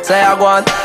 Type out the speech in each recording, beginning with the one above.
Say I go on.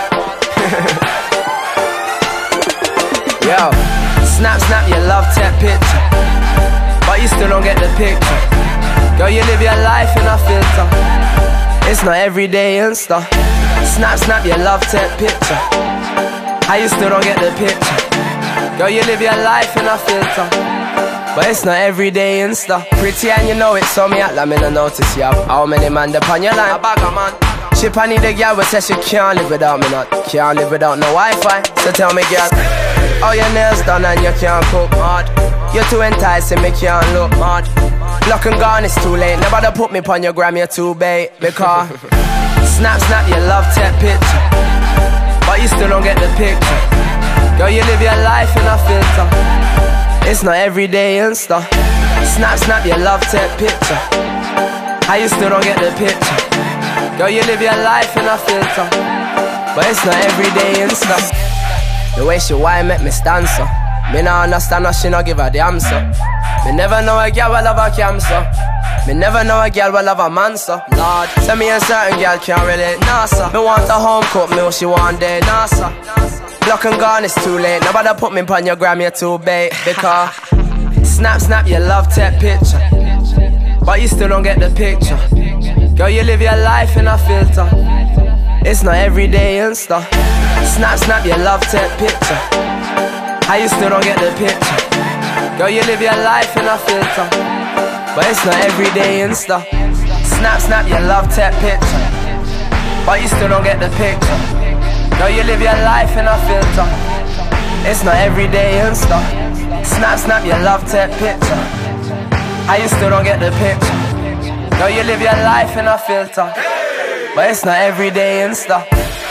Yo, snap, snap your love tap picture, but you still don't get the picture. Girl, you live your life in a filter. It's not everyday Insta. Snap, snap your love tap picture, how you still don't get the picture. Girl, you live your life in a filter, but it's not everyday Insta. Pretty and you know it, so me act like me no notice you. How many man depend your line? A bag of man. She I need a girl who says she can't live without me, not can't live without no Wi-Fi. So tell me, girl, how your nails done and you can't cook hard. You're too enticing, me can't look mad. Block and gone, it's too late. Nobody put me on your gram, you're too bait. Because snap, snap your love tap picture, but you still don't get the picture. Girl, you live your life in a filter. It's not everyday Insta. Snap, snap your love tap picture, how you still don't get the picture. Girl, you live your life in a filter, but it's not everyday Insta. The way she whine make me stand so. Me no understand how she no give a damn so. Me never know a girl will love a cancer. Me never know a girl will love a man so. Lord, tell me a certain girl can't relate, nah sir. Me want a home cooked meal, she want dead, nah sir. Block and gone, it's too late. Nobody put me on your gram, you're too bait. Because snap, snap your love tap picture, but you still don't get the picture. Girl, you live your life in a filter. It's not everyday Insta. Snap, snap your love tap picture, how you still don't get the picture. Girl, you live your life in a filter, but it's not everyday Insta. Snap, snap your love tap picture, but you still don't get the picture. Girl, you live your life in a filter. It's not everyday Insta. Snap, snap your love tap picture, how you still don't get the picture. Girl, you live your life in a filter, but it's not everyday Insta.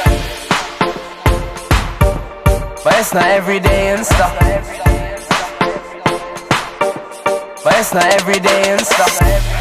But it's not everyday Insta. But it's not everyday Insta.